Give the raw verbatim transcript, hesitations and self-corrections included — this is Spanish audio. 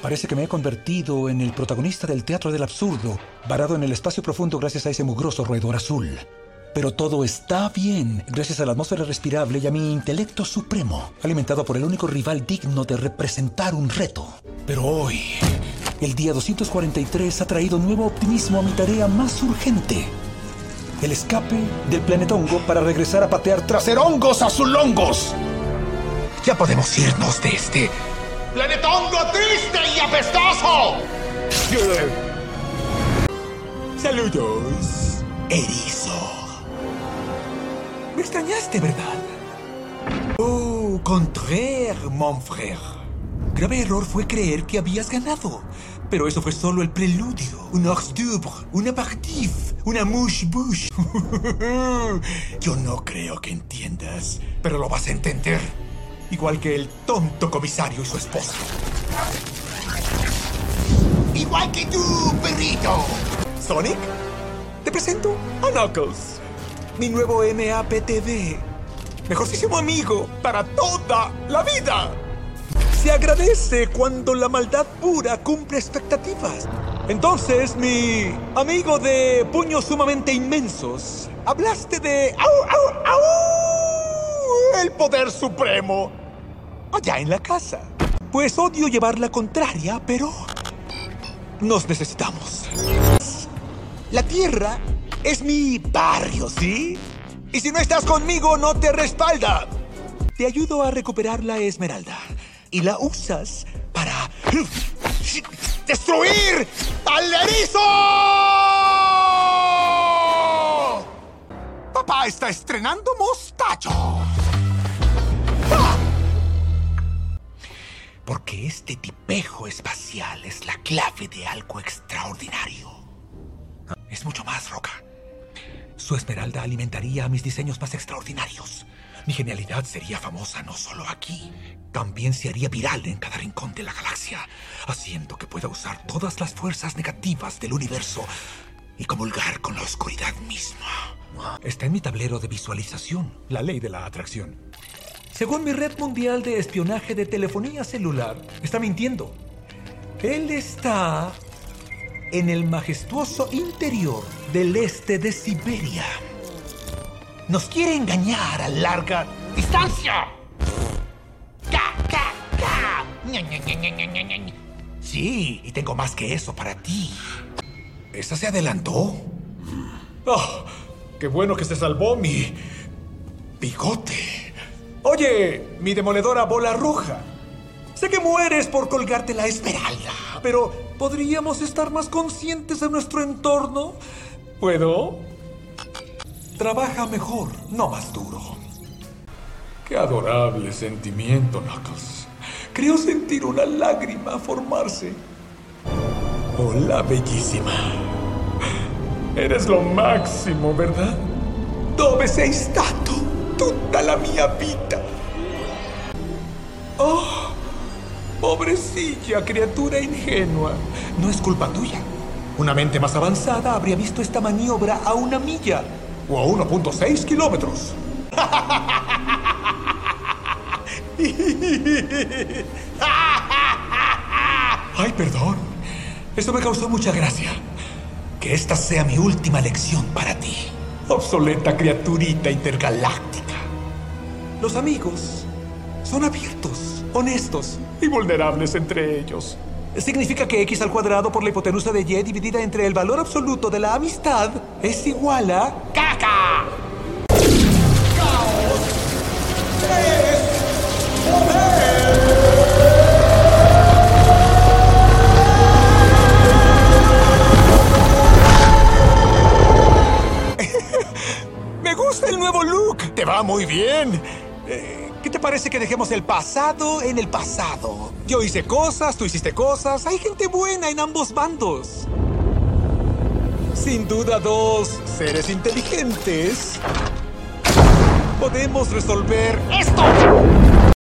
Parece que me he convertido en el protagonista del teatro del absurdo, varado en el espacio profundo gracias a ese mugroso roedor azul. Pero todo está bien, gracias a la atmósfera respirable y a mi intelecto supremo, alimentado por el único rival digno de representar un reto. Pero hoy, el día doscientos cuarenta y tres ha traído nuevo optimismo a mi tarea más urgente. El escape del planeta hongo para regresar a patear traserongos azulongos. Ya podemos irnos de este planeta hongo triste y apestoso. Saludos, erizo. Me extrañaste, ¿verdad? Oh, contraire, mon frère. Grave error fue creer que habías ganado. Pero eso fue solo el preludio. Un hors d'oeuvre, un apéritif, una mouche-bouche. Yo no creo que entiendas, pero lo vas a entender. Igual que el tonto comisario y su esposa. Igual que tú, perrito. Sonic, te presento a Knuckles, mi nuevo M A P T V. Mejorcísimo amigo para toda la vida. Se agradece cuando la maldad pura cumple expectativas. Entonces, mi amigo de puños sumamente inmensos, hablaste de ¡au, au, au! El poder supremo allá en la casa. Pues odio llevar la contraria, pero nos necesitamos. La Tierra es mi barrio, ¿sí? Y si no estás conmigo, no te respalda. Te ayudo a recuperar la esmeralda. Y la usas para ¡destruir al erizo! Papá está estrenando mostacho. ¡Ah! Porque este tipejo espacial es la clave de algo extraordinario. Es mucho más, Roca. Su esmeralda alimentaría a mis diseños más extraordinarios. Mi genialidad sería famosa no solo aquí, también se haría viral en cada rincón de la galaxia, haciendo que pueda usar todas las fuerzas negativas del universo y comulgar con la oscuridad misma. Está en mi tablero de visualización, la ley de la atracción. Según mi red mundial de espionaje de telefonía celular, está mintiendo. Él está en el majestuoso interior del este de Siberia. Nos quiere engañar a larga distancia. ¡Ca, ca, ca! ¡Ña, ña, ña, ña, ña, ña, ña! Sí, y tengo más que eso para ti. ¿Esa se adelantó? ¡Oh! ¡Qué bueno que se salvó mi bigote! Oye, mi demoledora bola roja. Sé que mueres por colgarte la esmeralda, pero ¿podríamos estar más conscientes de nuestro entorno? ¿Puedo? Trabaja mejor, no más duro. Qué adorable sentimiento, Knuckles. Creo sentir una lágrima formarse. Hola, bellísima. Eres lo máximo, ¿verdad? Dove sei stato tutta la mia vita. Oh, pobrecilla criatura ingenua. No es culpa tuya. Una mente más avanzada habría visto esta maniobra a una milla o a uno punto seis kilómetros. Ay, perdón. Eso me causó mucha gracia. Que esta sea mi última lección para ti, obsoleta criaturita intergaláctica. Los amigos son abiertos, honestos y vulnerables entre ellos. Significa que x al cuadrado por la hipotenusa de y dividida entre el valor absoluto de la amistad es igual a... ¡Caca! ¡Caos! ¡Es poder! Me gusta el nuevo look. Te va muy bien. Eh, ¿Qué te parece que dejemos el pasado en el pasado? Yo hice cosas, tú hiciste cosas. Hay gente buena en ambos bandos. Sin duda, dos seres inteligentes podemos resolver esto.